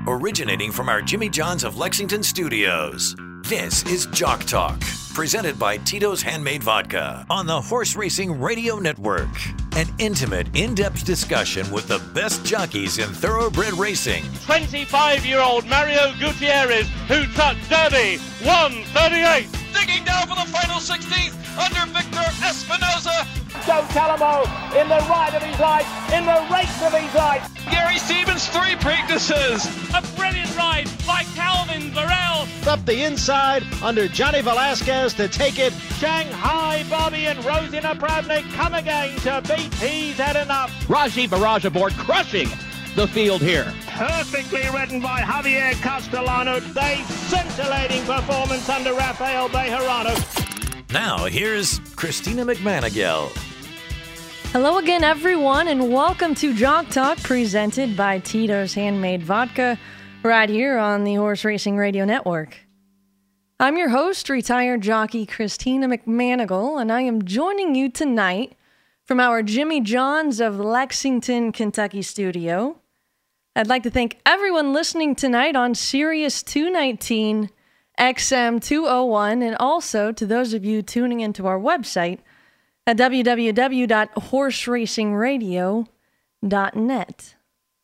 originating from our Jimmy John's of Lexington studios. This is Jock Talk, presented by Tito's Handmade Vodka on the Horse Racing Radio Network. An intimate, in-depth discussion with the best jockeys in thoroughbred racing. 25-year-old Mario Gutierrez, who took Derby 138. Digging down for the final 16th under Victor Espinoza. Joe Calamo in the ride of his life, in the race of his life. Gary Stevens, 3 Preaknesses. A brilliant ride by Calvin Varel. Up the inside under Johnny Velasquez to take it. Shanghai Bobby and Rosina Pravnik come again to beat He's Had Enough. Raji Barrage aboard, crushing the field here. Perfectly ridden by Javier Castellano. A scintillating performance under Rafael Bejarano. Now, here's Christina McManigal. Hello again, everyone, and welcome to Jock Talk, presented by Tito's Handmade Vodka, right here on the Horse Racing Radio Network. I'm your host, retired jockey Christina McManigal, and I am joining you tonight from our Jimmy John's of Lexington, Kentucky studio. I'd like to thank everyone listening tonight on Sirius 219, XM 201, and also to those of you tuning into our website at www.horseracingradio.net.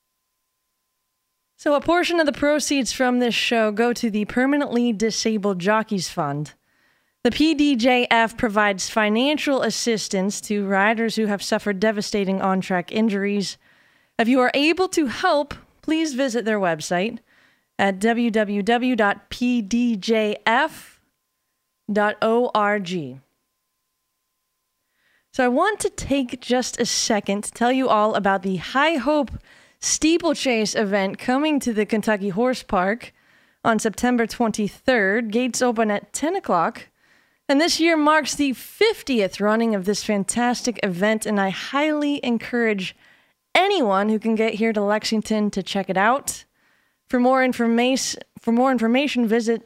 So a portion of the proceeds from this show go to the Permanently Disabled Jockeys Fund. The PDJF provides financial assistance to riders who have suffered devastating on-track injuries. If you are able to help, please visit their website at www.pdjf.org. So I want to take just a second to tell you all about the High Hope Steeplechase event coming to the Kentucky Horse Park on September 23rd. Gates open at 10 o'clock. And this year marks the 50th running of this fantastic event, and I highly encourage anyone who can get here to Lexington to check it out. For more information, visit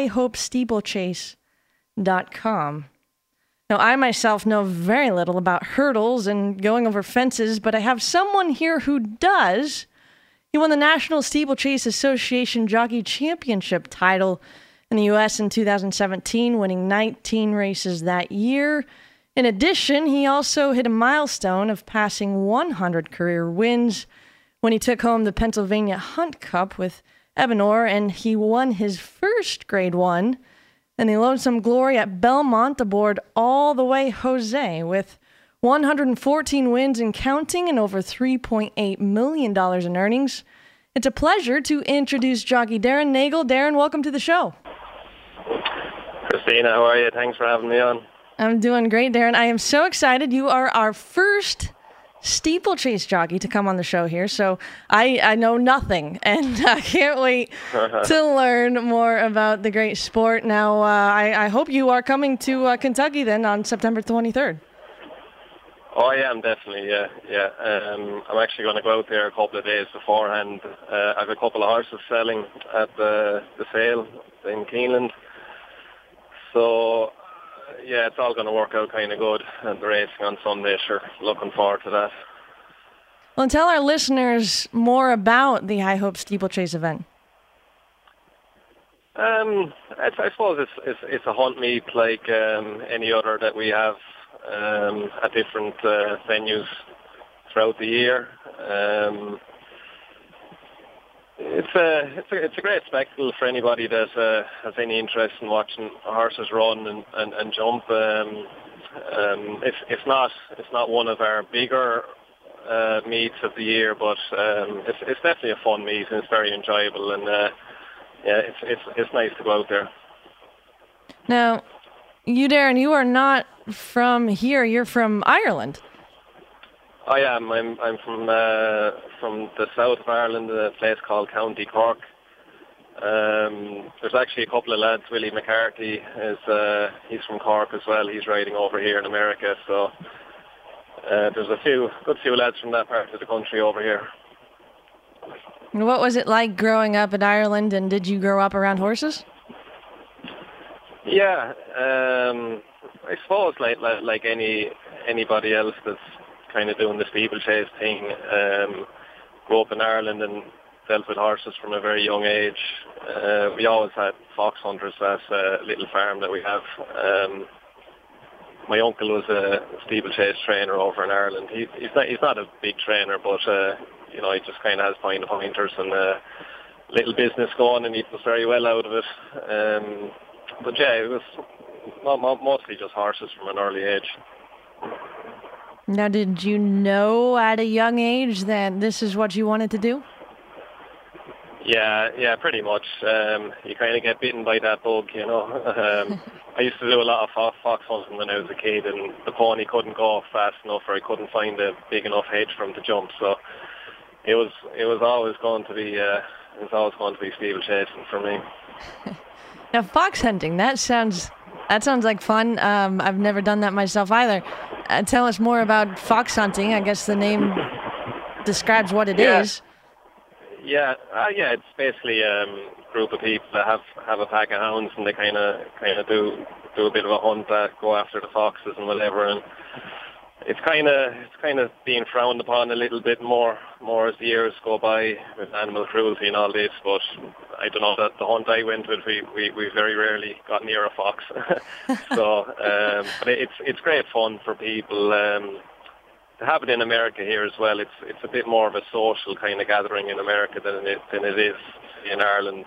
highhopesteeplechase.com. Now, I myself know very little about hurdles and going over fences, but I have someone here who does. He won the National Steeplechase Association Jockey Championship title in the U.S. in 2017, winning 19 races that year. In addition, he also hit a milestone of passing 100 career wins when he took home the Pennsylvania Hunt Cup with Ebenor, and he won his first Grade 1 and the Lonesome Glory at Belmont aboard All the Way Jose with 114 wins and counting and over $3.8 million in earnings. It's a pleasure to introduce jockey Darren Nagel. Darren, welcome to the show. Christina, how are you? Thanks for having me on. I'm doing great, Darren. I am so excited. You are our first steeplechase jockey to come on the show here, so I know nothing, and I can't wait to learn more about the great sport. Now, I hope you are coming to Kentucky then on September 23rd. Oh, I am, definitely, yeah. I'm actually going to go out there a couple of days beforehand. I have a couple of horses selling at the sale in Keeneland, so yeah, it's all going to work out kind of good. And the racing on Sunday, sure, looking forward to that. Well, tell our listeners more about the High Hope Steeplechase event. I suppose it's a hunt meet like any other that we have at different venues throughout the year. It's a great spectacle for anybody that has any interest in watching horses run and jump. It's not one of our bigger meets of the year, but it's definitely a fun meet and it's very enjoyable, and it's nice to go out there. Now, you, Darren, you are not from here. You're from Ireland. I am. I'm from the south of Ireland, a place called County Cork. There's actually a couple of lads. Willie McCarthy he's from Cork as well. He's riding over here in America. So there's a good few lads from that part of the country over here. What was it like growing up in Ireland, and did you grow up around horses? Yeah, I suppose like anybody else that's kind of doing the steeplechase thing, grew up in Ireland, and dealt with horses from a very young age. We always had fox hunters at a little farm that we have. My uncle was a steeplechase trainer over in Ireland. He's not a big trainer, but you know, he just kind of has pointers and little business going, and he does very well out of it. But yeah, it was mostly just horses from an early age. Now, did you know at a young age that this is what you wanted to do? Yeah, pretty much. You kind of get bitten by that bug, you know. I used to do a lot of fox hunting when I was a kid, and the pony couldn't go fast enough, or I couldn't find a big enough hedge for him to jump. So it was always going to be steeplechasing for me. Now, fox hunting, that sounds like fun. I've never done that myself either. Tell us more about fox hunting. I guess the name describes what it is. Yeah, it's basically a group of people that have a pack of hounds, and they kind of do a bit of a hunt that go after the foxes and whatever. And it's kind of being frowned upon a little bit more as the years go by with animal cruelty and all this. But I don't know, that the hunt I went with, we very rarely got near a fox. So, but it's great fun for people. To have it in America here as well, it's a bit more of a social kind of gathering in America than it is in Ireland.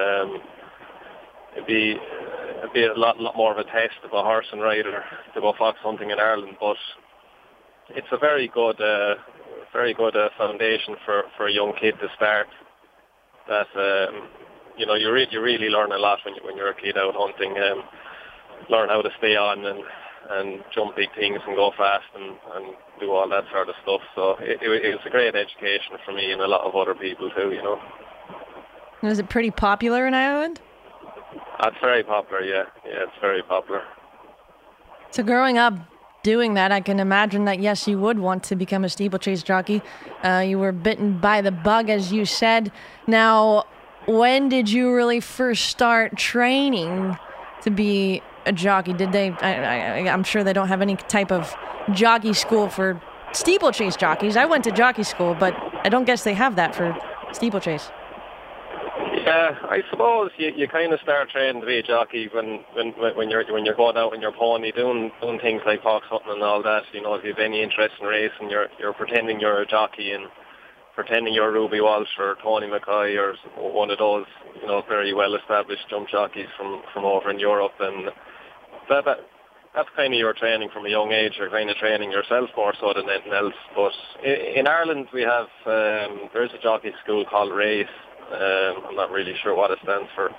It'd be a lot more of a test of a horse and rider to go fox hunting in Ireland, but it's a very good foundation for a young kid to start. That you know, you really learn a lot when you're a kid out hunting. Learn how to stay on and jump big things and go fast and do all that sort of stuff. So it was a great education for me and a lot of other people too, you know. Is it pretty popular in Ireland? It's very popular, yeah. Yeah, it's very popular. So growing up doing that, I can imagine that, yes, you would want to become a steeplechase jockey. You were bitten by the bug, as you said. Now, when did you really first start training to be a jockey? Did they? I'm sure they don't have any type of jockey school for steeplechase jockeys. I went to jockey school, but I don't guess they have that for steeplechase. Yeah, I suppose you kind of start training to be a jockey when you're going out on your pony doing things like fox hunting and all that. You know, if you have any interest in racing, you're pretending you're a jockey and pretending you're Ruby Walsh or Tony McCoy or one of those, you know, very well established jump jockeys from over in Europe, and that's kind of your training from a young age. You're kind of training yourself more so than anything else. But in Ireland we have there's a jockey school called RACE. I'm not really sure what it stands for.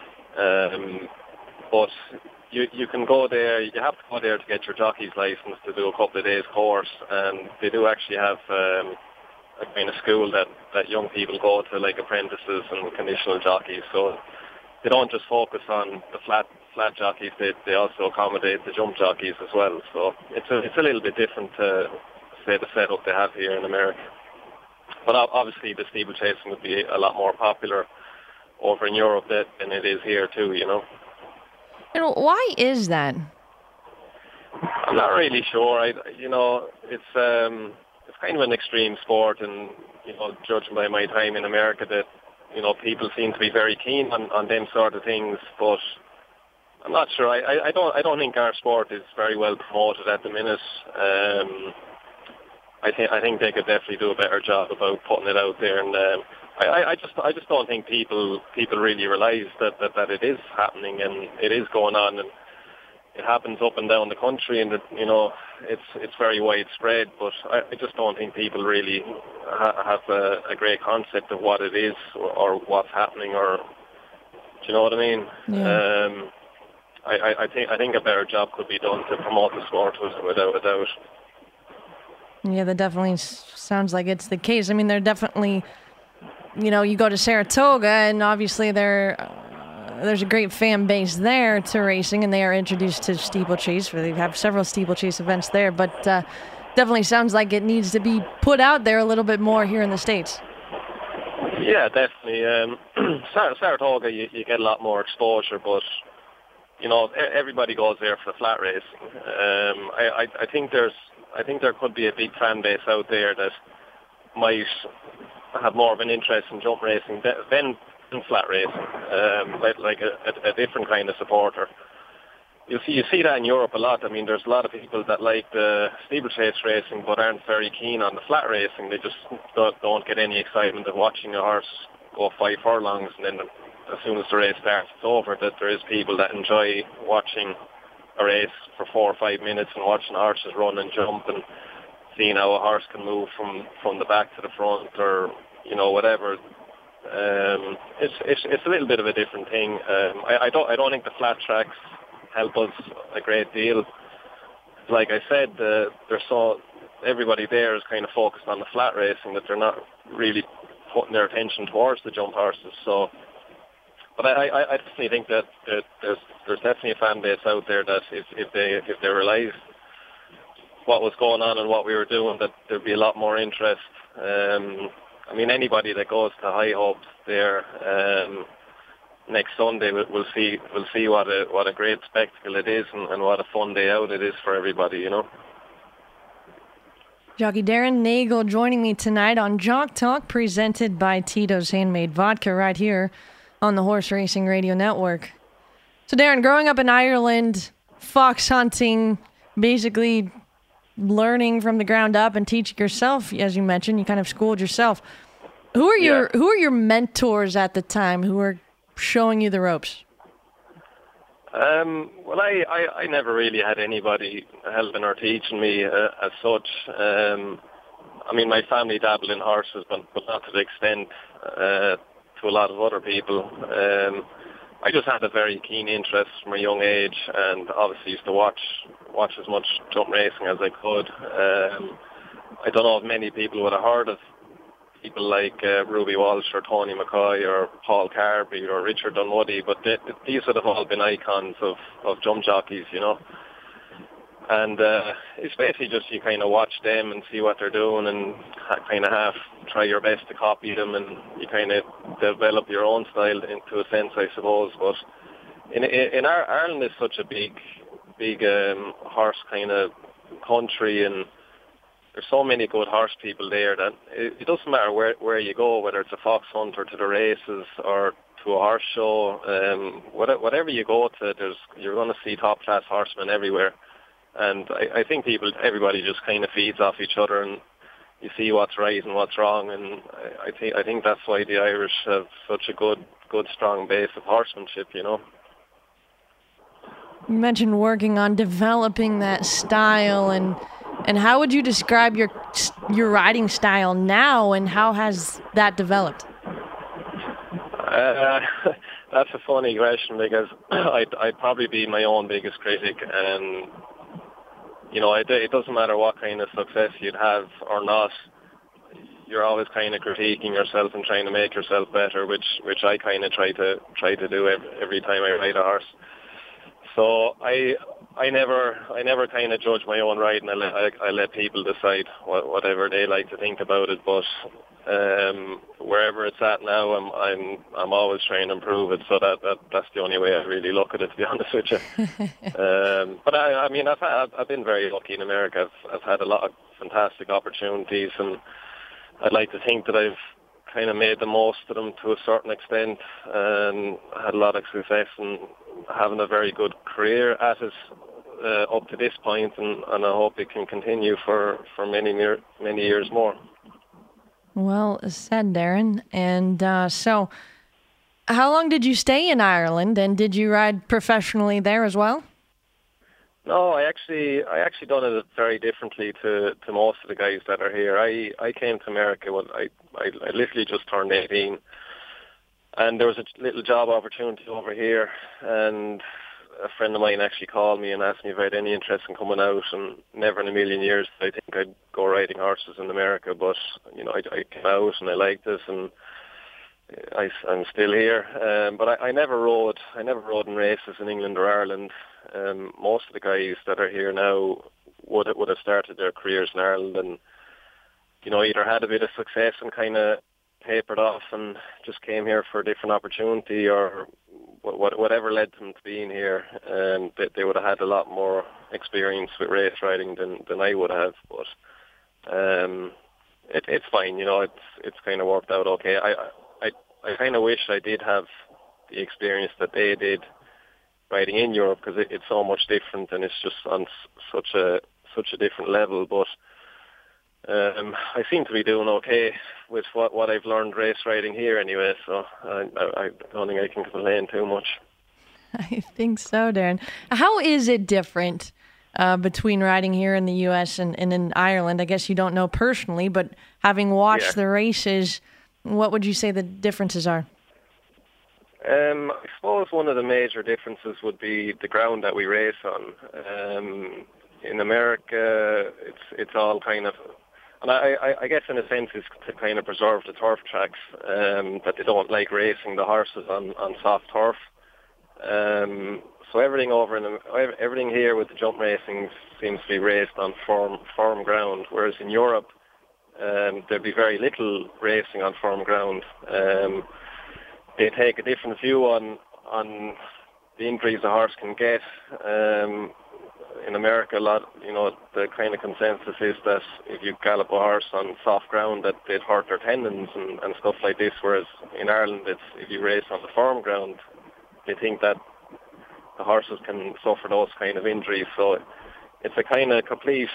But you can go there. You have to go there to get your jockey's license to do a couple of days course, and they do actually have a kind of school that young people go to, like apprentices and conditional jockeys. So they don't just focus on the flat jockeys. They also accommodate the jump jockeys as well. So it's a little bit different to say the setup they have here in America. But obviously the steeplechasing would be a lot more popular over in Europe than it is here too, you know. And why is that? I'm not really sure. It's kind of an extreme sport, and you know, judging by my time in America, that you know, people seem to be very keen on them sort of things. But I'm not sure. I don't think our sport is very well promoted at the minute. I think they could definitely do a better job about putting it out there, and I just don't think people really realise that it is happening and it is going on, and it happens up and down the country, and you know, it's very widespread. But I just don't think people really have a great concept of what it is or what's happening, or do you know what I mean? Yeah. I think a better job could be done to promote the sport without a doubt. Yeah, that definitely sounds like it's the case. I mean, they're definitely, you know, you go to Saratoga, and obviously there's a great fan base there to racing, and they are introduced to steeplechase. They have several steeplechase events there, but definitely sounds like it needs to be put out there a little bit more here in the States. Yeah, definitely. Saratoga, you get a lot more exposure, but you know, everybody goes there for the flat racing. I think there could be a big fan base out there that might have more of an interest in jump racing than flat racing, like a different kind of supporter. You see that in Europe a lot. I mean, there's a lot of people that like the steeplechase racing but aren't very keen on the flat racing. They just don't get any excitement of watching a horse go 5 furlongs, and then as soon as the race starts, it's over. That there is people that enjoy watching a race for 4 or 5 minutes and watching horses run and jump and seeing how a horse can move from the back to the front, or whatever. It's a little bit of a different thing. I don't think the flat tracks help us a great deal. Like I said, everybody there is kind of focused on the flat racing, that they're not really putting their attention towards the jump horses. So, but I definitely think that there's definitely a fan base out there that if they realised what was going on and what we were doing, that there'd be a lot more interest. I mean, anybody that goes to High Hopes there next Sunday will see what a great spectacle it is, and what a fun day out it is for everybody, Jockey Darren Nagel joining me tonight on Jock Talk, presented by Tito's Handmade Vodka, right here on the Horse Racing Radio Network. So Darren, growing up in Ireland, fox hunting, basically learning from the ground up and teaching yourself, as you mentioned, you kind of schooled yourself. Who are your mentors at the time who were showing you the ropes? Well, I never really had anybody helping or teaching me as such. I mean, my family dabbled in horses, but not to the extent to a lot of other people. I just had a very keen interest from a young age, and obviously used to watch as much jump racing as I could. I don't know if many people would have heard of people like Ruby Walsh or Tony McCoy or Paul Carby or Richard Dunwoody, but these would have all been icons of jump jockeys, And it's basically just you kind of watch them and see what they're doing, and kind of half try your best to copy them, and you kind of develop your own style into a sense, I suppose. But in Ireland is such a big horse kind of country, and there's so many good horse people there that it doesn't matter where you go, whether it's a fox hunt or to the races or to a horse show. Whatever you go to, you're going to see top class horsemen everywhere. And I think everybody just kind of feeds off each other, and you see what's right and what's wrong. And I think that's why the Irish have such a good strong base of horsemanship, You mentioned working on developing that style, and how would you describe your riding style now, and how has that developed? That's a funny question, because I'd probably be my own biggest critic, and it doesn't matter what kind of success you'd have or not, you're always kind of critiquing yourself and trying to make yourself better, which I kind of try to do every time I ride a horse. So I never kind of judge my own riding. I let people decide whatever they like to think about it. But wherever it's at now, I'm always trying to improve it. So that's the only way I really look at it, to be honest with you. But I mean, I've been very lucky in America. I've had a lot of fantastic opportunities, and I'd like to think that I've kind of made the most of them to a certain extent, and had a lot of success in having a very good career at it up to this point, and I hope it can continue for many years more. Well said, Darren. And so how long did you stay in Ireland, and did you ride professionally there as well? No, I actually done it very differently to most of the guys that are here. I came to America when I literally just turned 18, and there was a little job opportunity over here, and a friend of mine actually called me and asked me if I had any interest in coming out, and never in a million years did I think I'd go riding horses in America, but I came out and I liked it, and I'm still here. But I never rode in races in England or Ireland. Most of the guys that are here now would have started their careers in Ireland, and either had a bit of success and kind of tapered off and just came here for a different opportunity, or whatever led them to being here. They would have had a lot more experience with race riding than I would have. But it's fine. It's kind of worked out okay. I kind of wish I did have the experience that they did riding in Europe, because it's so much different and it's just on such a different level. But I seem to be doing okay with what I've learned race riding here anyway, so I don't think I can complain too much. I think so, Darren. How is it different between riding here in the U.S. and in Ireland? I guess you don't know personally, but having watched the races, what would you say the differences are? I suppose one of the major differences would be the ground that we race on. In America, it's all kind of, and I guess in a sense it's to kind of preserve the turf tracks, that they don't like racing the horses on soft turf. So everything here with the jump racing seems to be raced on firm ground, whereas in Europe there'd be very little racing on firm ground. They take a different view on the increase a horse can get. In America, the kind of consensus is that if you gallop a horse on soft ground, that they'd hurt their tendons and stuff like this. Whereas in Ireland, if you race on the firm ground, they think that the horses can suffer those kind of injuries. So it's a kind of complete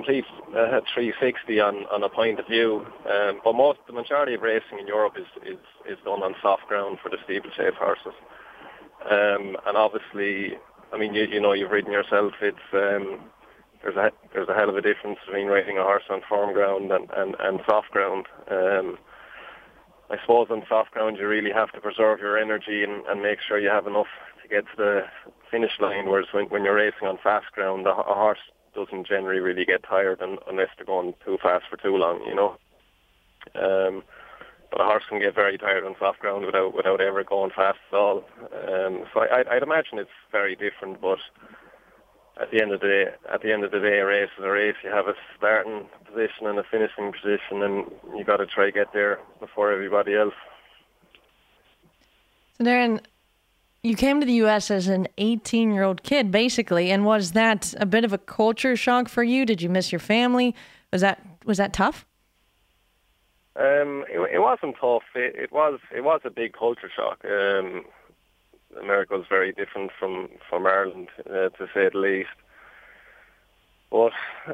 360 on a point of view. But the majority of racing in Europe is done on soft ground for the steeplechase horses. And obviously, I mean, you've ridden yourself. It's there's a hell of a difference between riding a horse on firm ground and soft ground. I suppose on soft ground you really have to preserve your energy and make sure you have enough to get to the finish line, whereas when you're racing on fast ground, a horse doesn't generally really get tired unless they're going too fast for too long, But a horse can get very tired on soft ground without ever going fast at all. So I'd imagine it's very different, but at the end of the day, a race is a race. You have a starting position and a finishing position, and you got to try to get there before everybody else. So Darren, you came to the U.S. as an 18-year-old kid, basically, and was that a bit of a culture shock for you? Did you miss your family? Was that tough? It wasn't tough. It was a big culture shock. America was very different from Ireland, to say the least. But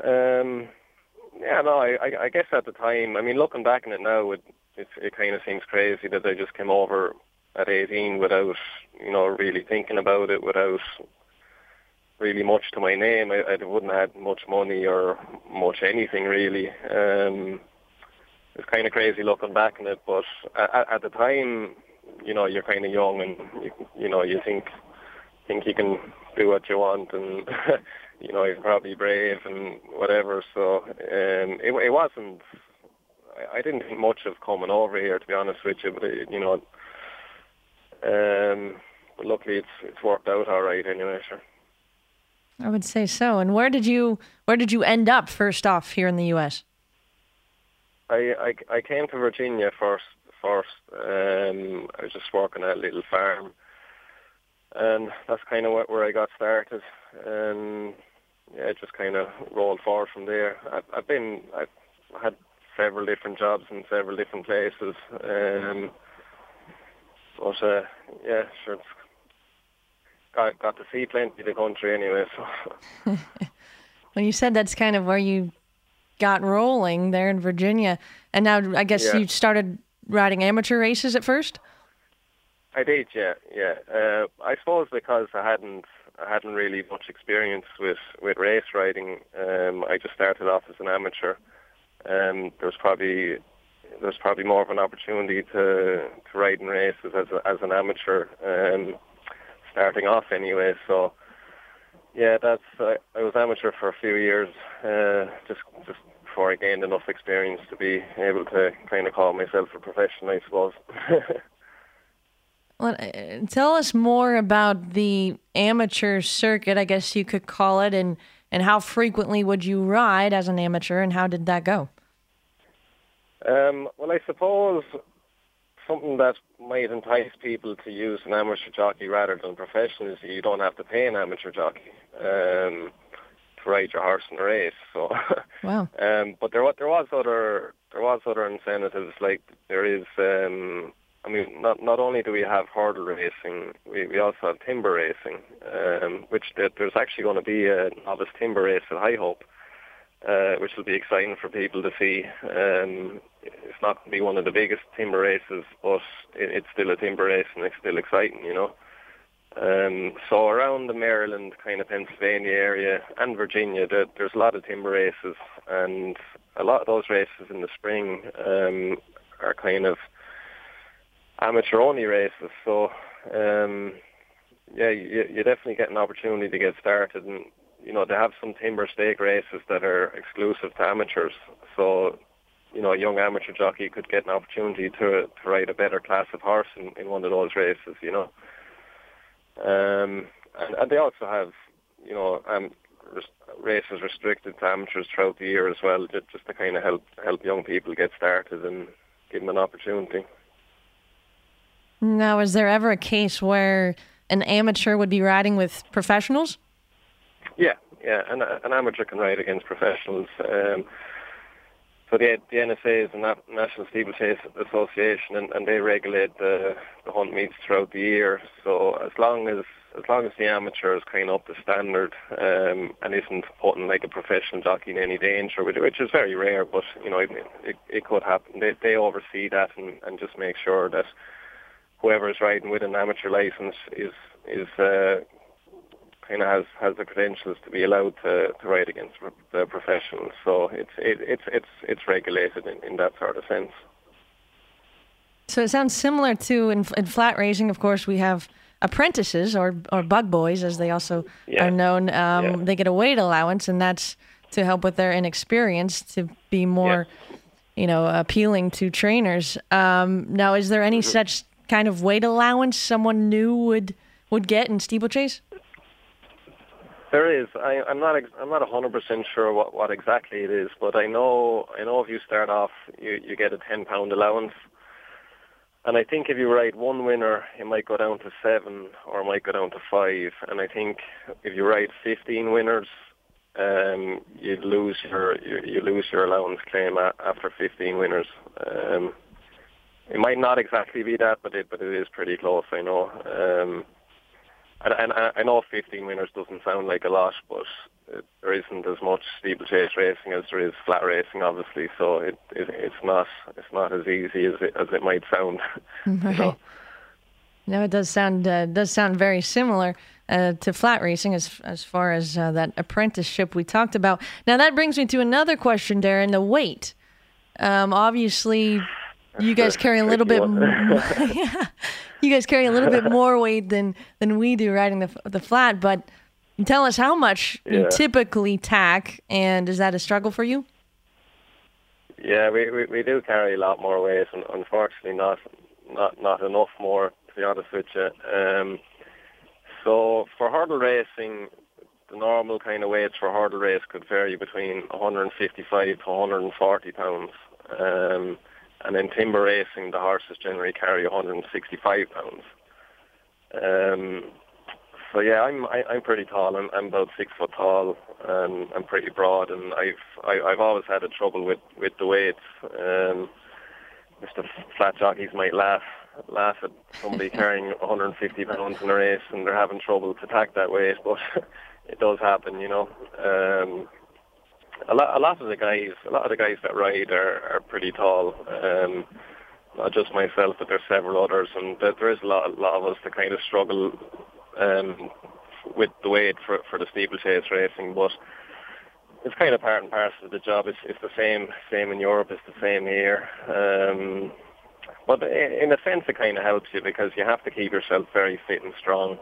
I guess at the time, I mean, looking back on it now, it kind of seems crazy that I just came over at 18 without, really thinking about it, without really much to my name. I wouldn't have had much money or much anything really. It's kind of crazy looking back on it, but at the time, you're kind of young and you think you can do what you want, and you're probably brave and whatever. So it wasn't. I didn't think much of coming over here, to be honest with you. But but luckily it's worked out all right anyway. Sure. I would say so. And where did you end up first off here in the U.S.? I came to Virginia first. I was just working at a little farm, and that's kind of where I got started. And it just kind of rolled forward from there. I've had several different jobs in several different places. Sure. Got to see plenty of the country anyway. So. Well, you said that's kind of where you got rolling there in Virginia, and now I guess you started riding amateur races at first. I did, yeah. I suppose because I hadn't really much experience with race riding. I just started off as an amateur. There was probably more of an opportunity to ride in races as an amateur, starting off anyway. So yeah, I was amateur for a few years, just before I gained enough experience to be able to kind of call myself a professional, I suppose. Well, tell us more about the amateur circuit, I guess you could call it, and how frequently would you ride as an amateur, and how did that go? Well, I suppose something that might entice people to use an amateur jockey rather than professional is you don't have to pay an amateur jockey. ride your horse in a race. So, wow. But there was other incentives, like there is. I mean, not only do we have hurdle racing, we also have timber racing, which there's actually going to be a novice timber race at High Hope, which will be exciting for people to see. It's not going to be one of the biggest timber races, but it's still a timber race and it's still exciting, you know. So around the Maryland, kind of Pennsylvania area and Virginia, there's a lot of timber races, and a lot of those races in the spring are kind of amateur-only races. So, you definitely get an opportunity to get started, and you know, they have some timber stake races that are exclusive to amateurs. So, you know, a young amateur jockey could get an opportunity to ride a better class of horse in one of those races, you know. And they also have, you know, races restricted to amateurs throughout the year as well, just to kind of help young people get started and give them an opportunity. Now, is there ever a case where an amateur would be riding with professionals? Yeah. An amateur can ride against professionals. So the NSA is the National Steeplechase Association, and they regulate the hunt meets throughout the year. So as long as the amateur is kind of up to standard and isn't putting like a professional jockey in any danger, which is very rare, but you know it could happen. They oversee that and just make sure that whoever is riding with an amateur license is kind of has the credentials to be allowed to ride against the professionals. So it's regulated in that sort of sense. So it sounds similar to in flat racing. Of course, we have apprentices or bug boys, as they also are known. They get a weight allowance, and that's to help with their inexperience, to be more, appealing to trainers. Now, is there any such kind of weight allowance someone new would get in steeplechase? There is. I'm not 100% sure what exactly it is, but I know if you start off, you get a £10 allowance, and I think if you ride one winner, it might go down to 7 or it might go down to 5, and I think if you ride 15 winners, you lose your allowance claim after 15 winners. It might not exactly be that, but it is pretty close, I know. And I know 15 winners doesn't sound like a lot, but there isn't as much steeplechase racing as there is flat racing, obviously. So it's not as easy as it might sound. Right. No, it does sound very similar to flat racing as far as that apprenticeship we talked about. Now that brings me to another question, Darren. The weight. Obviously, you guys carry a little bit. You guys carry a little bit more weight than we do riding the flat, but tell us how much you typically tack, and is that a struggle for you? Yeah, we do carry a lot more weight, and unfortunately not enough more, to be honest with you. So for hurdle racing, the normal kind of weights for hurdle race could vary between 155 to 140 pounds. And in timber racing, the horses generally carry 165 pounds. So yeah, I'm pretty tall. I'm about 6 foot tall, and I'm pretty broad. And I've always had a trouble with the weights. Mr. Flat jockeys might laugh at somebody carrying 150 pounds in a race, and they're having trouble to tack that weight, but it does happen, you know. A lot of the guys that ride are pretty tall. Not just myself, but there's several others, and there is a lot of us that kind of struggle with the weight for the steeplechase racing. But it's kind of part and parcel of the job. It's the same in Europe. It's the same here. But in a sense, it kind of helps you because you have to keep yourself very fit and strong.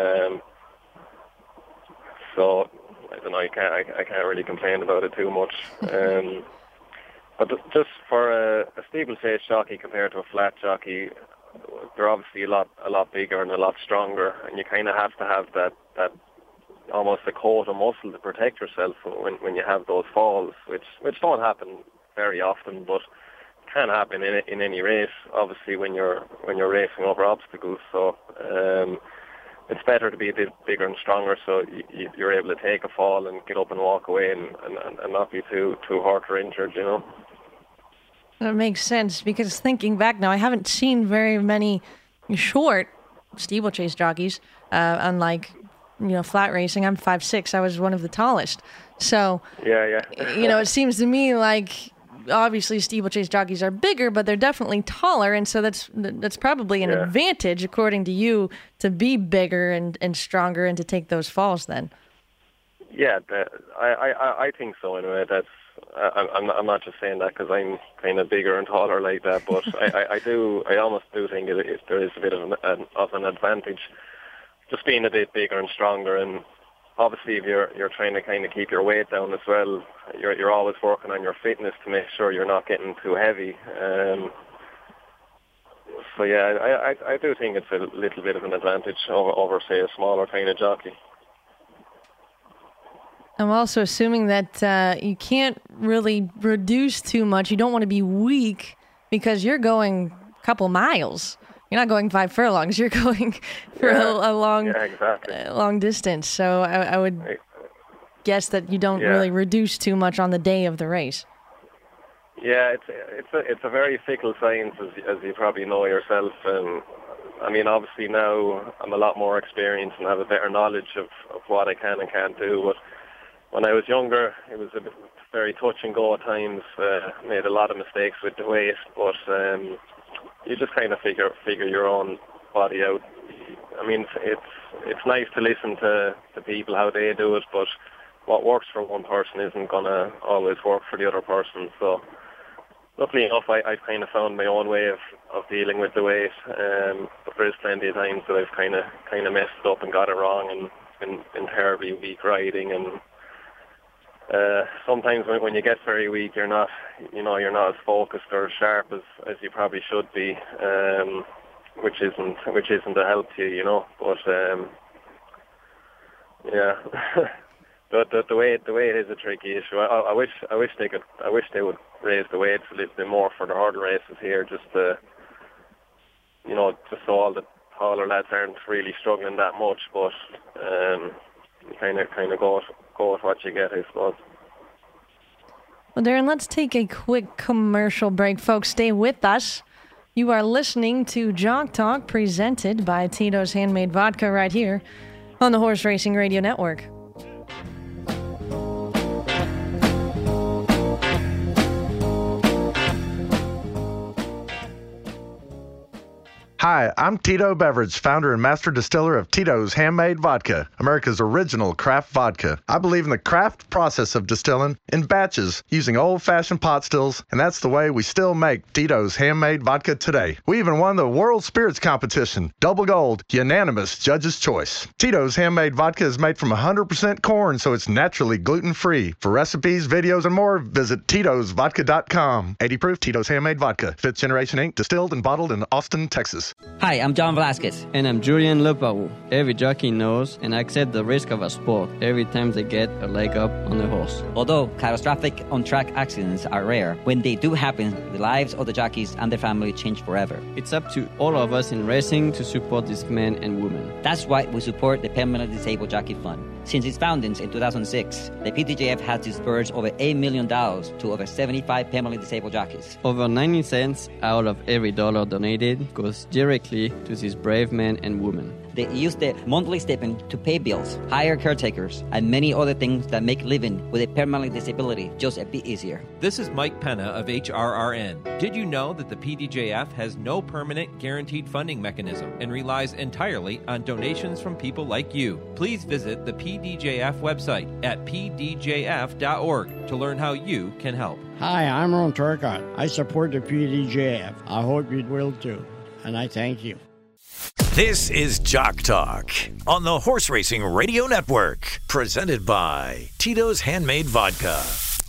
So I don't know. I can't really complain about it too much. But just for a steeplechase jockey compared to a flat jockey, they're obviously a lot bigger and a lot stronger, and you kind of have to have that almost a coat of muscle to protect yourself when you have those falls, which don't happen very often, but can happen in any race. Obviously, when you're racing over obstacles, so. it's better to be a bit bigger and stronger, so you're able to take a fall and get up and walk away and not be too hurt or injured, you know. That makes sense, because thinking back now, I haven't seen very many short steeplechase jockeys, unlike, flat racing. I'm 5'6". I was one of the tallest. So, yeah. It seems to me like obviously steeplechase jockeys are bigger, but they're definitely taller, and so that's probably an advantage, according to you, to be bigger and stronger and to take those falls then. Yeah, I think so anyway. I'm not just saying that because I'm kind of bigger and taller like that, but I almost do think there is a bit of an advantage just being a bit bigger and stronger. And obviously, if you're trying to kind of keep your weight down as well, you're always working on your fitness to make sure you're not getting too heavy. So yeah, I do think it's a little bit of an advantage over say a smaller kind of jockey. I'm also assuming that you can't really reduce too much. You don't want to be weak because you're going a couple miles. You're not going 5 furlongs. You're going for a long distance. So I would guess that you don't really reduce too much on the day of the race. Yeah, it's a very fickle science, as you probably know yourself. I mean, obviously now I'm a lot more experienced and have a better knowledge of what I can and can't do. But when I was younger, it was a bit very touch and go at times. Made a lot of mistakes with the weight, but you just kind of figure your own body out. I mean, it's nice to listen to people how they do it, but what works for one person isn't gonna always work for the other person. So, luckily enough, I've kind of found my own way of dealing with the weight. But there is plenty of times that I've kind of messed it up and got it wrong and been terribly weak riding. And sometimes when you get very weak, you're not as focused or sharp as you probably should be, which isn't a help to you, But yeah, the weight is a tricky issue. I wish they would raise the weights a little bit more for the hurdle races here, just to, just so all the taller lads aren't really struggling that much. But you kind of go with what you get, I suppose. Well, Darren, let's take a quick commercial break. Folks, stay with us. You are listening to Jock Talk, presented by Tito's Handmade Vodka, right here on the Horse Racing Radio Network. Hi, I'm Tito Beverage, founder and master distiller of Tito's Handmade Vodka, America's original craft vodka. I believe in the craft process of distilling in batches using old-fashioned pot stills, and that's the way we still make Tito's Handmade Vodka today. We even won the World Spirits Competition, double gold, unanimous judge's choice. Tito's Handmade Vodka is made from 100% corn, so it's naturally gluten-free. For recipes, videos, and more, visit Tito'sVodka.com. 80 proof Tito's Handmade Vodka, 5th Generation Inc., distilled and bottled in Austin, Texas. Hi, I'm John Velasquez. And I'm Julian Lepau. Every jockey knows and accepts the risk of a sport every time they get a leg up on the horse. Although catastrophic on-track accidents are rare, when they do happen, the lives of the jockeys and their family change forever. It's up to all of us in racing to support these men and women. That's why we support the Permanently Disabled Jockey Fund. Since its founding in 2006, the PDJF has disbursed over $8 million to over 75 permanently disabled jockeys. Over 90 cents out of every dollar donated goes directly to these brave men and women. They use their monthly stipend to pay bills, hire caretakers, and many other things that make living with a permanent disability just a bit easier. This is Mike Penna of HRRN. Did you know that the PDJF has no permanent guaranteed funding mechanism and relies entirely on donations from people like you? Please visit the PDJF website at pdjf.org to learn how you can help. Hi, I'm Ron Turcotte. I support the PDJF. I hope you will too, and I thank you. This is Jock Talk on the Horse Racing Radio Network, presented by Tito's Handmade Vodka.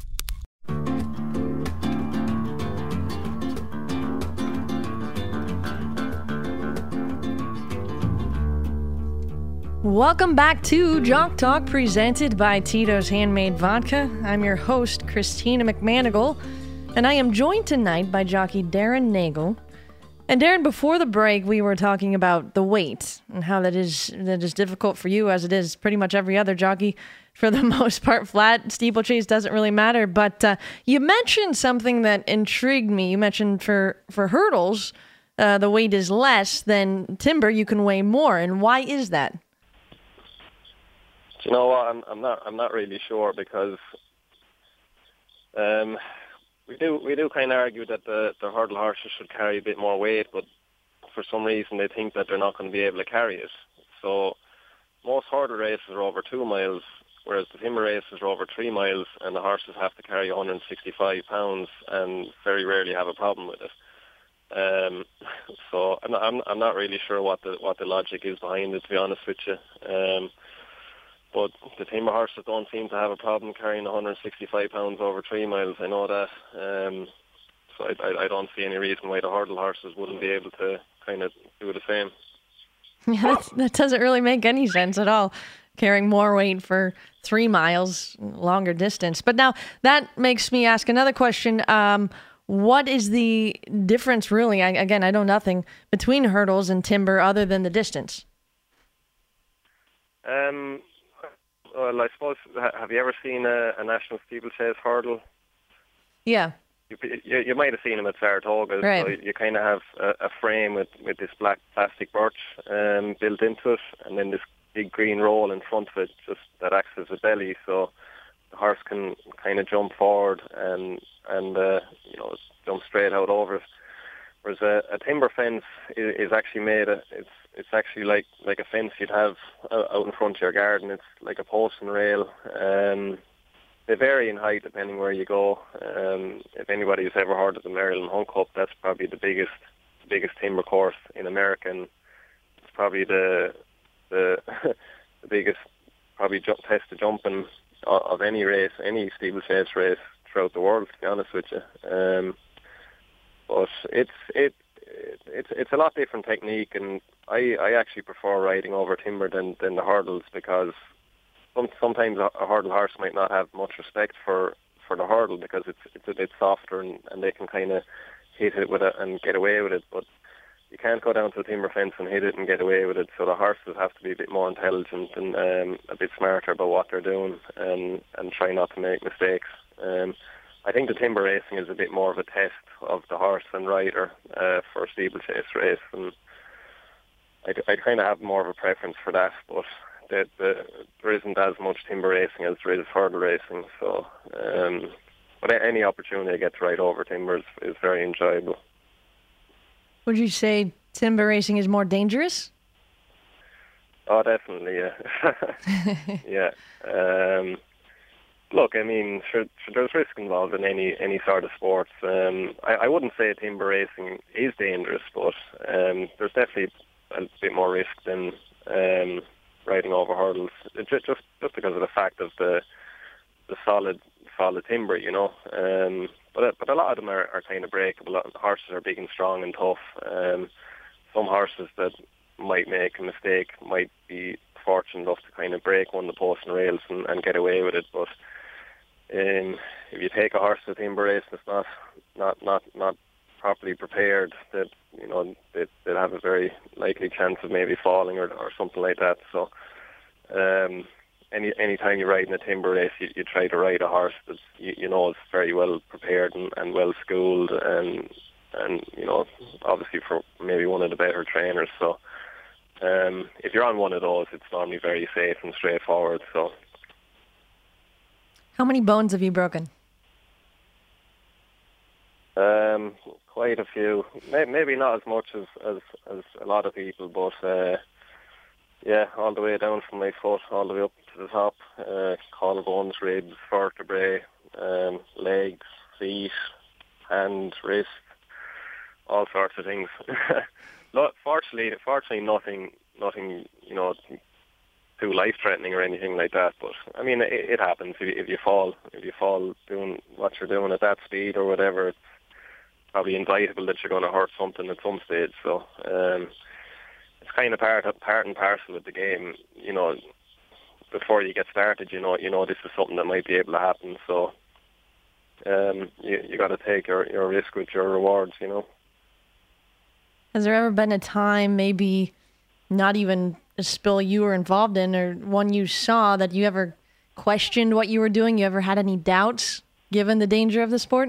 Welcome back to Jock Talk, presented by Tito's Handmade Vodka. I'm your host, Christina McManigal, and I am joined tonight by jockey Darren Nagel. And Darren, before the break, we were talking about the weight and how that is difficult for you, as it is pretty much every other jockey. For the most part, flat steeplechase doesn't really matter. But you mentioned something that intrigued me. You mentioned for hurdles, the weight is less than timber. You can weigh more. And why is that? Do you know what? I'm not really sure, because we do kind of argue that the hurdle horses should carry a bit more weight, but for some reason they think that they're not going to be able to carry it. So most hurdle races are over 2 miles, whereas the timber races are over 3 miles, and the horses have to carry 165 pounds and very rarely have a problem with it. So I'm not really sure what the logic is behind it, to be honest with you. But the timber horses don't seem to have a problem carrying 165 pounds over 3 miles. I know that. So I don't see any reason why the hurdle horses wouldn't be able to kind of do the same. Yeah, that doesn't really make any sense at all, carrying more weight for 3 miles, longer distance. But now that makes me ask another question. What is the difference, really? I know nothing, between hurdles and timber other than the distance. Well, I suppose, have you ever seen a national steeplechase hurdle? Yeah. You might have seen them at Saratoga. Right. So you kind of have a frame with this black plastic birch built into it, and then this big green roll in front of it just that acts as a belly, so the horse can kind of jump forward and jump straight out over it. Whereas a timber fence is actually made. It's actually like a fence you'd have out in front of your garden. It's like a post and rail. They vary in height depending where you go. If anybody's ever heard of the Maryland Hunt Cup, that's probably the biggest timber course in America, and it's probably the biggest test of jumping of any race, any steeplechase race throughout the world, to be honest with you. But it's a lot different technique, and I actually prefer riding over timber than the hurdles, because sometimes a hurdle horse might not have much respect for the hurdle because it's a bit softer and they can kind of hit it with it and get away with it. But you can't go down to a timber fence and hit it and get away with it. So the horses have to be a bit more intelligent and a bit smarter about what they're doing and try not to make mistakes. I think the timber racing is a bit more of a test of the horse and rider for a steeplechase race, and I kind of have more of a preference for that. But there isn't as much timber racing as there is hurdle racing. So, but any opportunity I get to ride over timber is very enjoyable. Would you say timber racing is more dangerous? Oh, definitely, yeah. Yeah. Look, I mean, there's risk involved in any sort of sports. I wouldn't say timber racing is dangerous, but there's definitely a bit more risk than riding over hurdles, just because of the fact of the solid timber, you know. But a lot of them are kind of breakable. Horses are big and strong and tough. Some horses that might make a mistake might be fortunate enough to kind of break one of the posts and rails and get away with it. But if you take a horse to a timber race and it's not properly prepared, that they'll have a very likely chance of maybe falling or something like that. So any time you ride in a timber race, you try to ride a horse that you know is very well prepared and well schooled and obviously for maybe one of the better trainers. So if you're on one of those, it's normally very safe and straightforward. So. How many bones have you broken? Quite a few. Maybe not as much as a lot of people, but yeah, all the way down from my foot, all the way up to the top. Collarbones, ribs, vertebrae, legs, feet, hand, wrist, all sorts of things. Fortunately, nothing, too life-threatening or anything like that. But I mean, it happens if you fall doing what you're doing at that speed or whatever. It's probably inevitable that you're going to hurt something at some stage. So it's kind of part and parcel of the game. Before you get started, you know this is something that might be able to happen. So you got to take your risk with your rewards. Has there ever been a time, maybe not even a spill you were involved in or one you saw, that you ever questioned what you were doing? You ever had any doubts given the danger of the sport?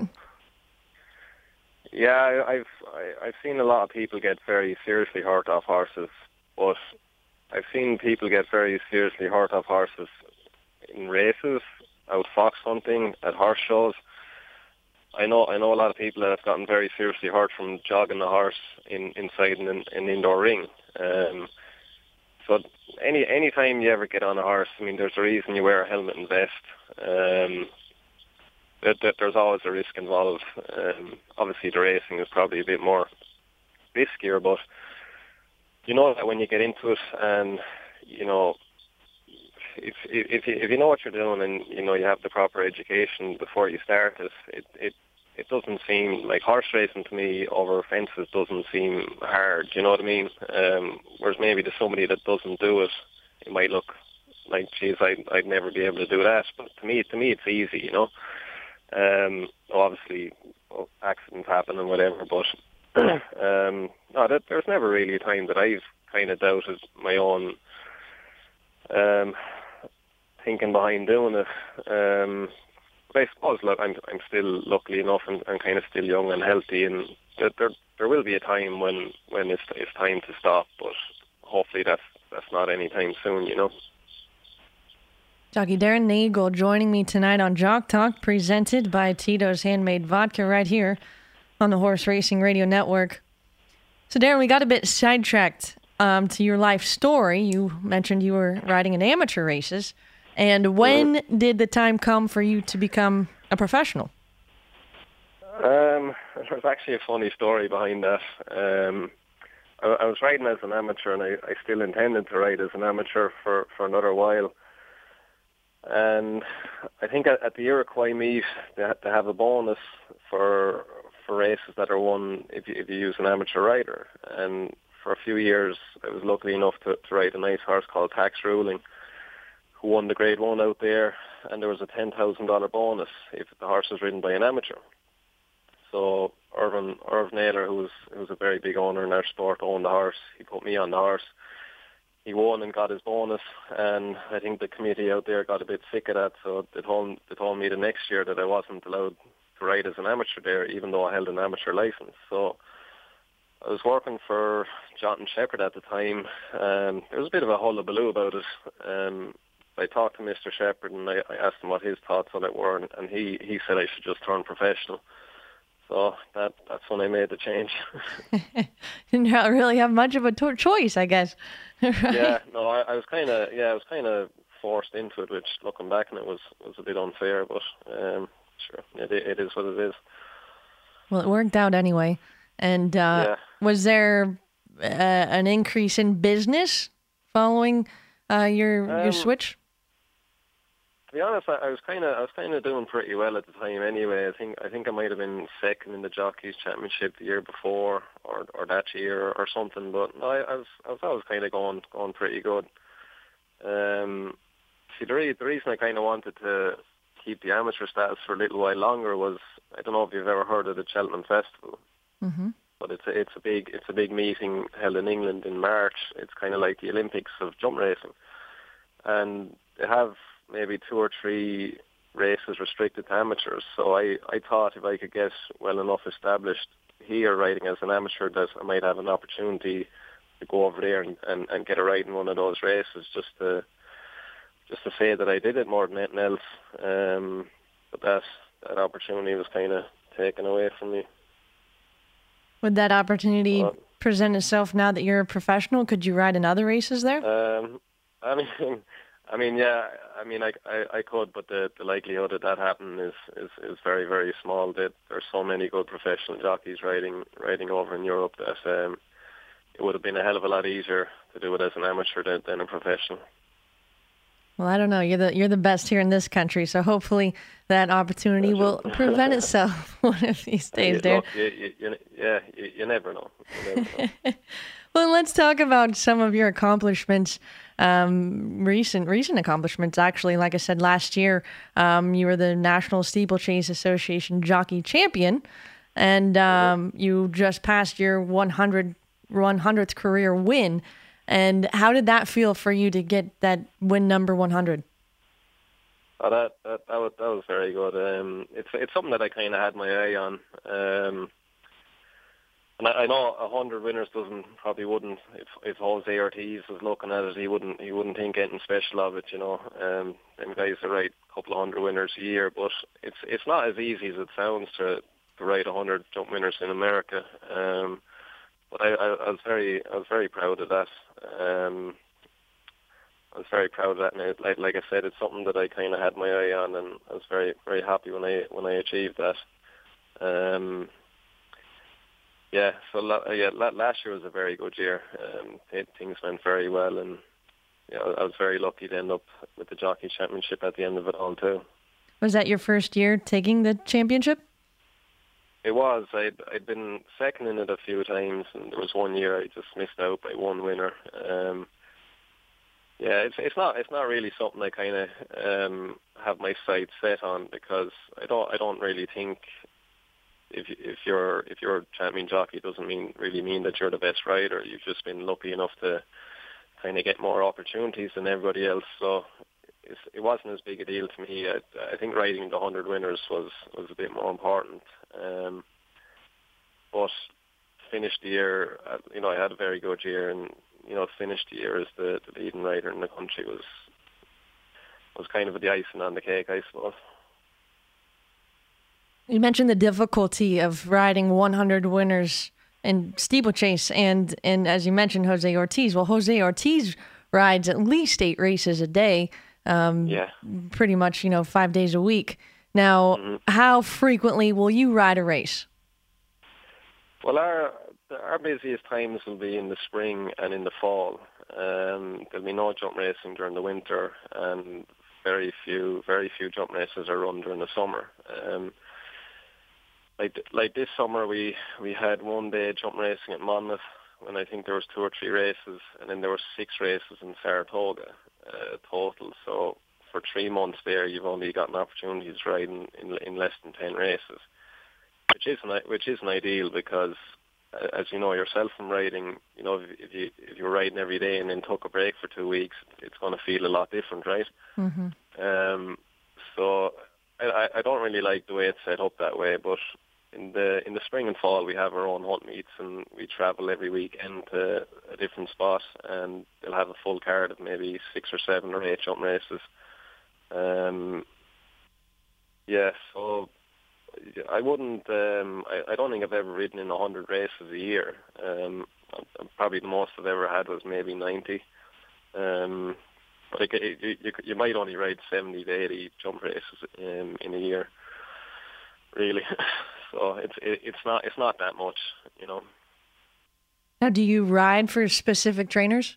Yeah, I've seen a lot of people get very seriously hurt off horses, but I've seen people get very seriously hurt off horses in races, out fox hunting, at horse shows. I know a lot of people that have gotten very seriously hurt from jogging the horse inside an indoor ring. So any time you ever get on a horse, I mean, there's a reason you wear a helmet and vest. There's always a risk involved. Obviously, the racing is probably a bit more riskier, but you know that when you get into it, and you know, if you know what you're doing, and you know you have the proper education before you start it doesn't seem like horse racing to me over fences doesn't seem hard. You know what I mean? Whereas maybe to somebody that doesn't do it, it might look like, geez, I'd never be able to do that. But to me, it's easy. You know. Obviously, accidents happen and whatever, but no, there's never really a time that I've kind of doubted my own thinking behind doing it. But I suppose, look, I'm still lucky enough and kind of still young and healthy, and there will be a time when it's time to stop, but hopefully that's not any time soon, you know. Jockey Darren Nagel joining me tonight on Jock Talk, presented by Tito's Handmade Vodka right here on the Horse Racing Radio Network. So Darren, we got a bit sidetracked to your life story. You mentioned you were riding in amateur races. And when did the time come for you to become a professional? There's actually a funny story behind that. I was riding as an amateur, and I still intended to ride as an amateur for another while. And I think at the Iroquois meet, they have a bonus for races that are won if you use an amateur rider. And for a few years, I was lucky enough to ride a nice horse called Tax Ruling, who won the Grade 1 out there, and there was a $10,000 bonus if the horse was ridden by an amateur. So Irv Naylor, who's a very big owner in our sport, owned the horse. He put me on the horse. He won and got his bonus, and I think the committee out there got a bit sick of that, so they told me the next year that I wasn't allowed to ride as an amateur there, even though I held an amateur license. So I was working for Jonathan Shepherd at the time, and there was a bit of a hullabaloo about it. I talked to Mr. Shepherd, and I asked him what his thoughts on it were, and he said I should just turn professional. So that's when I made the change. Didn't really have much of a choice, I guess. Right? Yeah, no, I was kind of forced into it, which looking back on it was a bit unfair, but sure, it is what it is. Well, it worked out anyway. And was there an increase in business following your switch? To be honest, I was kind of doing pretty well at the time. Anyway, I think I might have been second in the Jockeys Championship the year before, or that year, or something. But no, I was always kind of going pretty good. See, the reason I kind of wanted to keep the amateur status for a little while longer was, I don't know if you've ever heard of the Cheltenham Festival, but it's a big meeting held in England in March. It's kind of like the Olympics of jump racing, and they have maybe 2 or 3 races restricted to amateurs. So I thought if I could get well enough established here riding as an amateur, that I might have an opportunity to go over there and get a ride in one of those races, just to say that I did it more than anything else. But that opportunity was kind of taken away from me. Would that opportunity present itself now that you're a professional? Could you ride in other races there? I could, but the likelihood of that happening is very, very small. There's so many good professional jockeys riding over in Europe that it would have been a hell of a lot easier to do it as an amateur than a professional. Well, I don't know. You're the best here in this country, so hopefully that opportunity will present itself one of these days, Darren. You never know. Well, let's talk about some of your accomplishments, recent accomplishments, actually. Like I said, last year, you were the National Steeplechase Association Jockey Champion, and you just passed your 100 100th career win. And how did that feel for you to get that win number 100? Oh, that was very good. It's something that I kind of had my eye on. And I know 100 winners wouldn't. If Jose Ortiz was looking at it, he wouldn't think anything special of it. Them guys that write a couple of 100 winners a year, but it's not as easy as it sounds to write 100 jump winners in America. But I was very proud of that. I was very proud of that, and like I said, it's something that I kind of had my eye on, and I was very, very happy when I achieved that. Last year was a very good year. Things went very well, and I was very lucky to end up with the Jockey Championship at the end of it all too. Was that your first year taking the championship? It was. I'd been second in it a few times, and there was one year I just missed out by one winner. It's not really something I kind of have my sights set on, because I don't really think if you're champion jockey doesn't really mean that you're the best rider. You've just been lucky enough to kind of get more opportunities than everybody else. So it wasn't as big a deal to me. I think riding the 100 winners was a bit more important. But finished the year, I had a very good year, and finished the year as the leading rider in the country was kind of the icing on the cake, I suppose. You mentioned the difficulty of riding 100 winners in steeplechase, and as you mentioned, Jose Ortiz. Well, Jose Ortiz rides at least 8 races a day, pretty much 5 days a week. Now, How frequently will you ride a race? Well, our busiest times will be in the spring and in the fall. There'll be no jump racing during the winter, and very few jump races are run during the summer. Like this summer, we had one day jump racing at Monmouth, when I think there was 2 or 3 races, and then there were 6 races in Saratoga total. So for 3 months there, you've only gotten opportunities riding in less than 10 races, which isn't ideal, because as you know yourself from riding, if you're riding every day and then took a break for 2 weeks, it's going to feel a lot different, right? Mm-hmm. So I don't really like the way it's set up that way, but in the spring and fall we have our own hunt meets, and we travel every weekend to a different spot, and they'll have a full card of maybe 6 or 7 or 8 jump races. So I wouldn't. I don't think I've ever ridden in 100 races a year. Probably the most I've ever had was maybe 90. But you might only ride 70 to 80 jump races in a year, really. So it's not that much, Now, do you ride for specific trainers?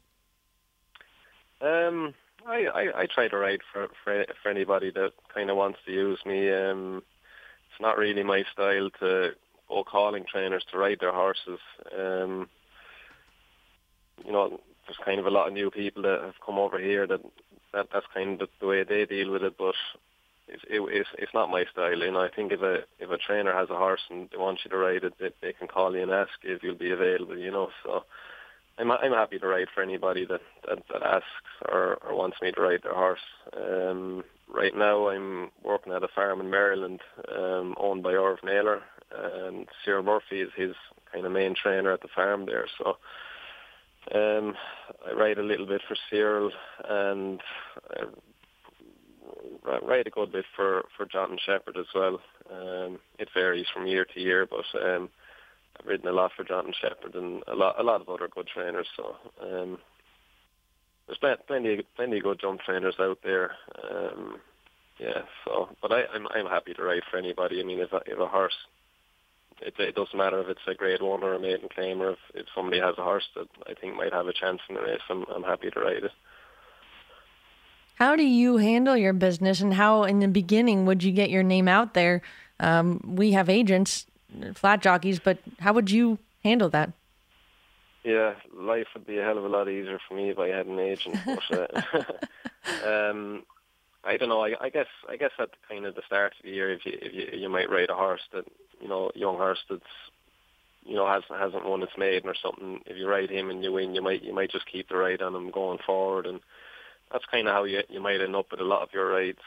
I try to ride for anybody that kind of wants to use me. It's not really my style to go calling trainers to ride their horses. There's kind of a lot of new people that have come over here that's kind of the way they deal with it, but it's not my style. I think if a trainer has a horse and they want you to ride it, they can call you and ask if you'll be available. So I'm happy to ride for anybody that asks or wants me to ride their horse. Right now I'm working at a farm in Maryland, owned by Irv Naylor, and Cyril Murphy is his kind of main trainer at the farm there. So I ride a little bit for Cyril, and I ride a good bit for Jonathan Shepherd as well. It varies from year to year, but I've ridden a lot for Jonathan Shepherd and a lot of other good trainers. So there's plenty of good jump trainers out there. But I'm happy to ride for anybody. I mean, if a horse, it doesn't matter if it's a grade 1 or a maiden claim, or if somebody has a horse that I think might have a chance in the race, I'm happy to ride it. How do you handle your business, and how in the beginning would you get your name out there? We have agents, flat jockeys, but how would you handle that? Yeah, life would be a hell of a lot easier for me if I had an agent. But I don't know. I guess at kind of the start of the year, if you might ride a horse that young horse that's hasn't won its maiden or something, if you ride him and you win, you might just keep the ride on him going forward, and that's kind of how you might end up with a lot of your rides.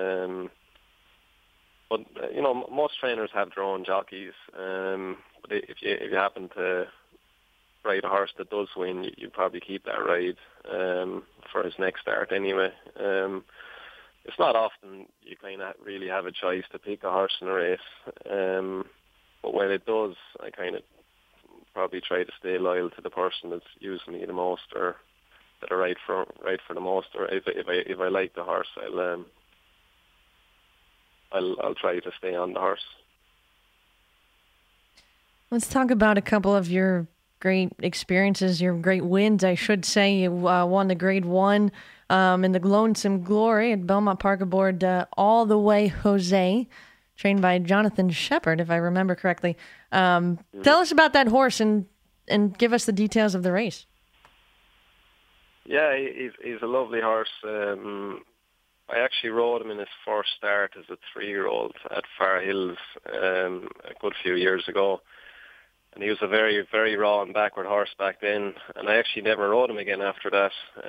But most trainers have their own jockeys. But if you happen to ride a horse that does win, you probably keep that ride for his next start anyway. It's not often you kind of really have a choice to pick a horse in a race. But when it does, I kind of probably try to stay loyal to the person that's using me the most, or that I ride for the most. Or if I like the horse, I'll try to stay on the horse. Let's talk about a couple of your great experiences, your great wins, I should say. You won the Grade 1 in the Lonesome Glory at Belmont Park aboard All the Way Jose, trained by Jonathan Shepard, if I remember correctly. Tell us about that horse and give us the details of the race. Yeah, he's a lovely horse. I actually rode him in his first start as a 3-year-old at Far Hills a good few years ago. And he was a very, very raw and backward horse back then. And I actually never rode him again after that.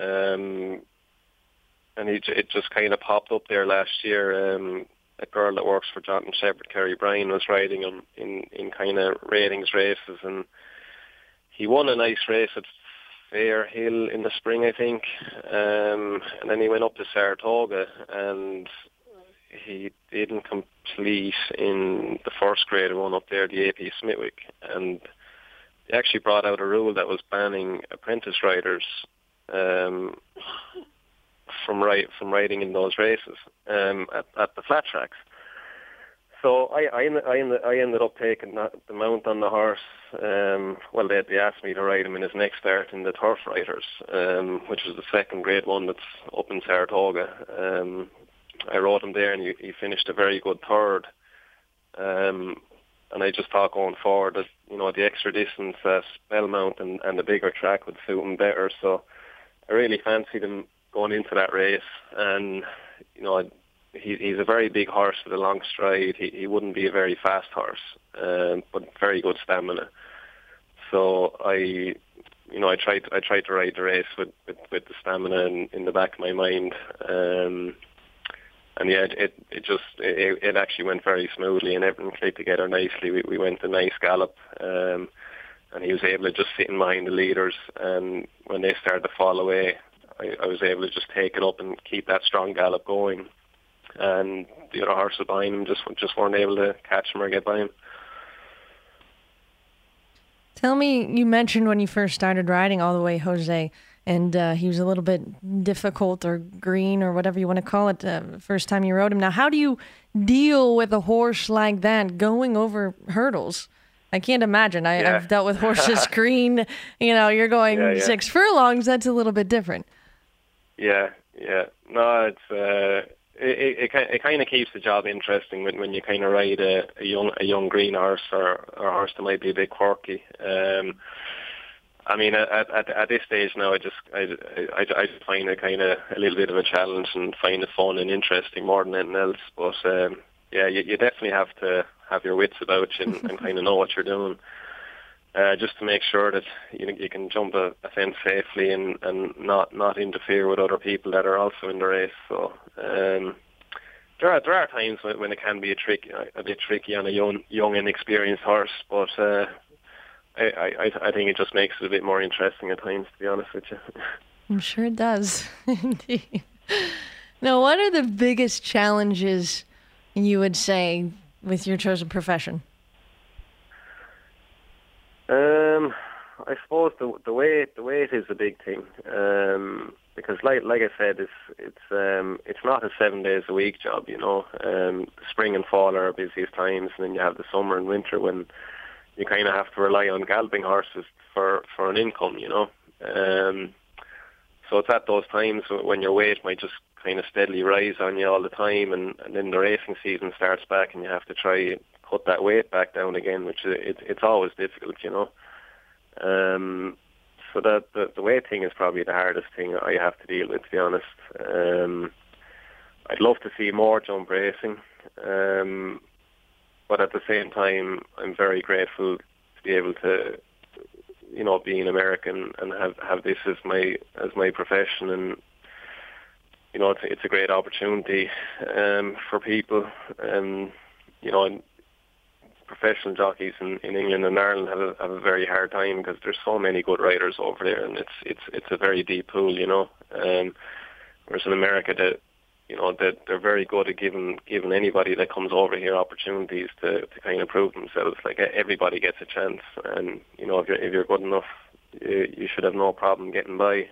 And it just kind of popped up there last year. A girl that works for Jonathan Shepard, Kerry Bryan, was riding him in kind of ratings races. And he won a nice race at Fair Hill in the spring, I think. And then he went up to Saratoga, and he didn't complete in the first Grade 1 up there, the AP Smithwick. And they actually brought out a rule that was banning apprentice riders from riding in those races at the flat tracks. So I ended up taking the mount on the horse. Well, they asked me to ride him in his next start in the Turf Riders, which was the second Grade 1 that's up in Saratoga. I rode him there, and he finished a very good third. And I just thought going forward that the extra distance at Belmont and the bigger track would suit him better. So I really fancied him going into that race, and he's a very big horse with a long stride. He wouldn't be a very fast horse, but very good stamina. So I tried to ride the race with the stamina in the back of my mind. And yeah, it actually went very smoothly, and everything played together nicely. We went a nice gallop, and he was able to just sit in behind the leaders. And when they started to fall away, I was able to just take it up and keep that strong gallop going. And the other horses behind him just weren't able to catch him or get by him. Tell me, you mentioned when you first started riding All the Way Jose, and he was a little bit difficult or green or whatever you want to call it first time you rode him. Now, how do you deal with a horse like that going over hurdles? I can't imagine. I've dealt with horses green. You're going 6 furlongs. That's a little bit different. Yeah. No, it kind of keeps the job interesting when you kind of ride a young green horse or a horse that might be a bit quirky. I mean, at this stage now, I just find it kind of a little bit of a challenge and find it fun and interesting more than anything else. But you definitely have to have your wits about you and kind of know what you're doing, just to make sure that you can jump a fence safely and not interfere with other people that are also in the race. So there are times when it can be a bit tricky on a young inexperienced horse, but I think it just makes it a bit more interesting at times, to be honest with you. I'm sure it does. Indeed. Now, what are the biggest challenges you would say with your chosen profession? I suppose the weight is a big thing, because like I said, it's not a 7 days a week job. The spring and fall are our busiest times, and then you have the summer and winter when you kind of have to rely on galloping horses for an income. So it's at those times when your weight might just kind of steadily rise on you all the time, and then the racing season starts back, and you have to try and cut that weight back down again, which it's always difficult. So that the weight thing is probably the hardest thing I have to deal with, to be honest. I'd love to see more jump racing, but at the same time, I'm very grateful to be able to, be an American and have this as my profession. And it's a great opportunity for people. And professional jockeys in England and Ireland have a very hard time because there's so many good riders over there, and it's a very deep pool, whereas in America that they're very good at giving anybody that comes over here opportunities to kind of prove themselves. Like, everybody gets a chance, and if you're good enough, you should have no problem getting by.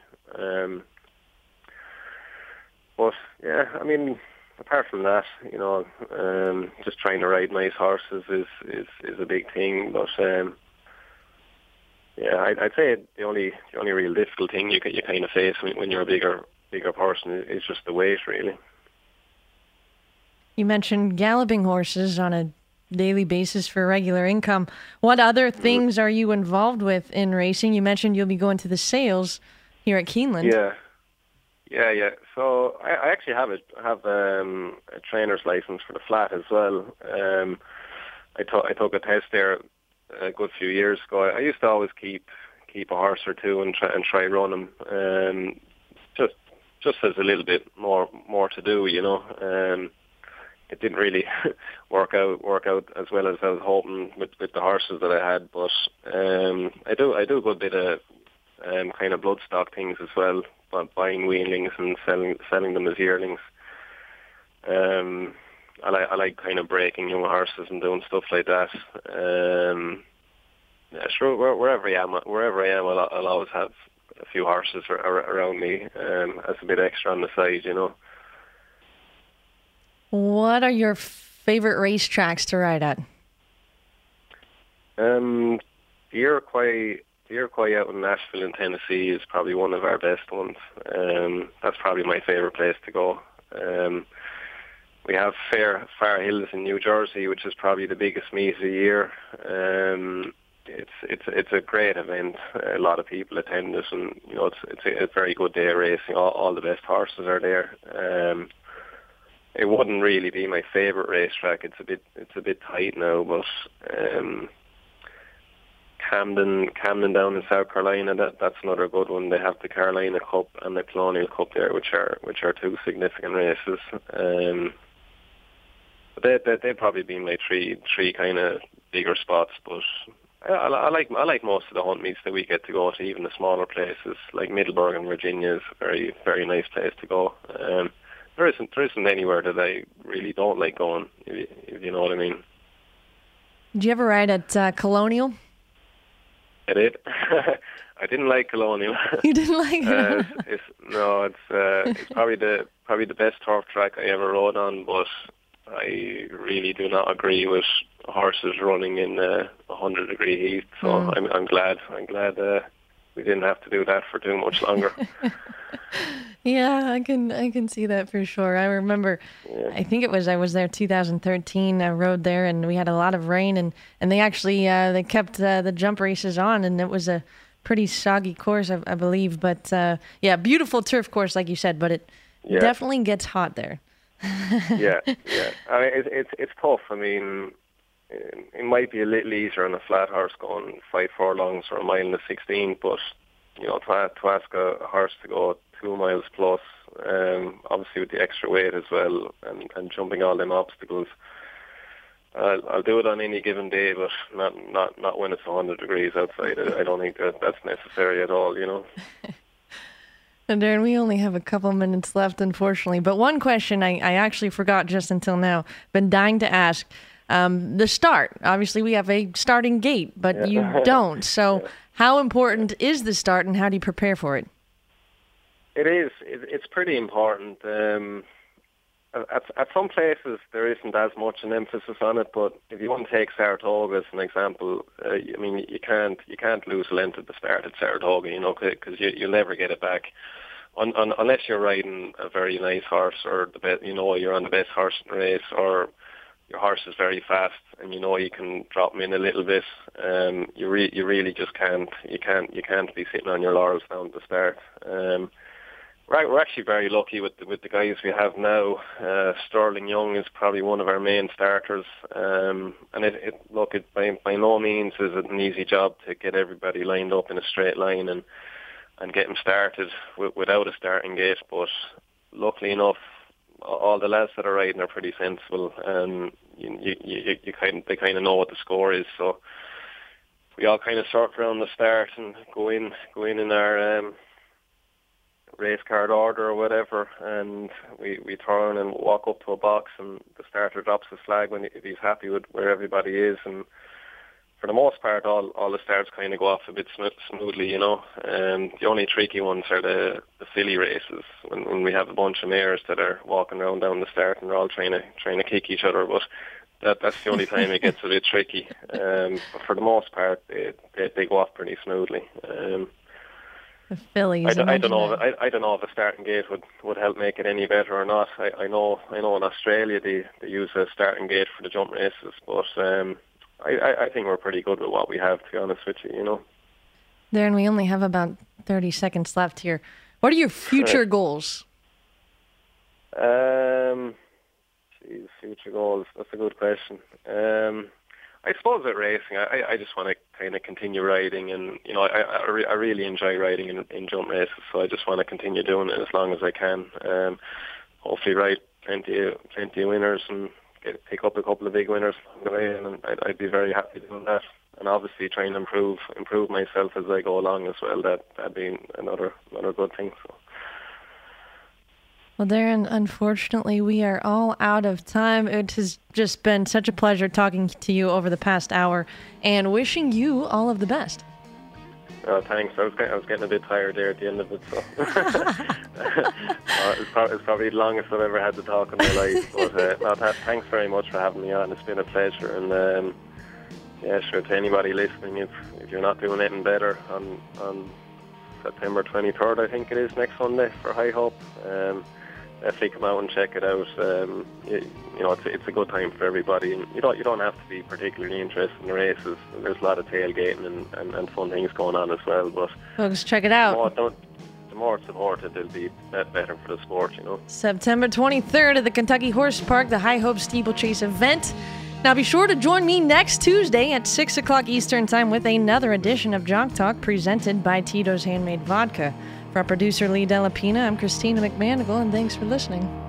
But yeah, I mean, apart from that, just trying to ride nice horses is a big thing. But I'd say the only real difficult thing you kind of face when you're a bigger person is just the weight, really. You mentioned galloping horses on a daily basis for regular income. What other things are you involved with in racing? You mentioned you'll be going to the sales here at Keeneland. Yeah. So I actually have a trainer's license for the flat as well. I took a test there a good few years ago. I used to always keep a horse or two and try run them. Just as a little bit more to do, It didn't really work out as well as I was hoping with the horses that I had, but I do a good bit of kind of bloodstock things as well, buying weanlings and selling them as yearlings. I like kind of breaking young horses and doing stuff like that. Sure, wherever I am, I'll always have a few horses around me as a bit extra on the side, What are your favorite racetracks to ride at? The Iroquois out in Nashville in Tennessee is probably one of our best ones. That's probably my favorite place to go. We have Far Hills in New Jersey, which is probably the biggest meet of the year. It's a great event. A lot of people attend it, and it's a very good day of racing. All the best horses are there. It wouldn't really be my favorite racetrack. It's a bit tight now, but Camden down in South Carolina, that's another good one. They have the Carolina Cup and the Colonial Cup there, which are two significant races. But they'd probably be my three kind of bigger spots. But I like most of the hunt meets that we get to go to, even the smaller places like Middleburg in Virginia is a very, very nice place to go. There isn't anywhere that I really don't like going, if you know what I mean. Did you ever ride at Colonial? I did. I didn't like Colonial. You didn't like it? It's probably the best turf track I ever rode on, but I really do not agree with horses running in 100-degree heat. So I'm glad we didn't have to do that for too much longer. Yeah, I can see that for sure. I remember, I think I was there 2013. I rode there, and we had a lot of rain, and they actually they kept the jump races on, and it was a pretty soggy course, I believe. But beautiful turf course, like you said, but it definitely gets hot there. Yeah. I mean, it's tough. I mean, it might be a little easier on a flat horse going 5 furlongs or a mile and a 16, but to ask a horse to go 2 miles plus, obviously with the extra weight as well, and jumping all them obstacles, I'll do it on any given day, but not when it's 100 degrees outside. I don't think that's necessary at all, And Darren, we only have a couple minutes left, unfortunately. But one question I actually forgot just until now, been dying to ask. The start. Obviously, we have a starting gate, but you don't. So how important is the start, and how do you prepare for it? It is. It's pretty important. At some places, there isn't as much an emphasis on it, but if you want to take Saratoga as an example, I mean, you can't lose a length at the start at Saratoga, because you'll never get it back. Unless you're riding a very nice horse, or you're on the best horse in the race, or your horse is very fast and you can drop him in a little bit. You really just can't. You can't be sitting on your laurels down at the start. We're actually very lucky with the guys we have now. Sterling Young is probably one of our main starters, and it by no means is it an easy job to get everybody lined up in a straight line and get them started without a starting gate. But luckily enough, all the lads that are riding are pretty sensible, and they kind of know what the score is. So we all kind of circle around the start and go in our race card order or whatever, and we turn and walk up to a box, and the starter drops his flag if he's happy with where everybody is. And for the most part, all the starts kind of go off a bit smoothly, you know. The only tricky ones are the filly races, when we have a bunch of mares that are walking around down the start and they're all trying to kick each other. But that's the only time it gets a bit tricky. But for the most part, they go off pretty smoothly. The fillies. I don't know if a starting gate would help make it any better or not. I know in Australia they use a starting gate for the jump races, but I think we're pretty good with what we have, to be honest with you, you know. Darren, we only have about 30 seconds left here. What are your future goals? Future goals. That's a good question. I suppose at racing, I just want to kind of continue riding, and you know, I really enjoy riding in jump races, so I just want to continue doing it as long as I can. Hopefully, ride plenty of winners and pick up a couple of big winners along the way, and I'd be very happy doing that. And obviously, trying to improve myself as I go along as well. That'd be another good thing. So. Well, Darren, unfortunately, we are all out of time. It has just been such a pleasure talking to you over the past hour and wishing you all of the best. Thanks. I was getting a bit tired there at the end of it, so it's probably the longest I've ever had to talk in my life. But thanks very much for having me on. It's been a pleasure, and to anybody listening, if you're not doing anything better on September 23rd, I think it is, next Sunday for High Hope. Definitely come out and check it out. It's a good time for everybody, and you don't have to be particularly interested in the races. There's a lot of tailgating and fun things going on as well. But folks, check it out. The more supported, it'll be better for the sport, you know. September 23rd at the Kentucky Horse Park, the High Hope Steeplechase event. Now be sure to join me next Tuesday at 6 o'clock Eastern Time with another edition of Jock Talk presented by Tito's Handmade Vodka. For our producer Lee Delapina, I'm Christina McManigal, and thanks for listening.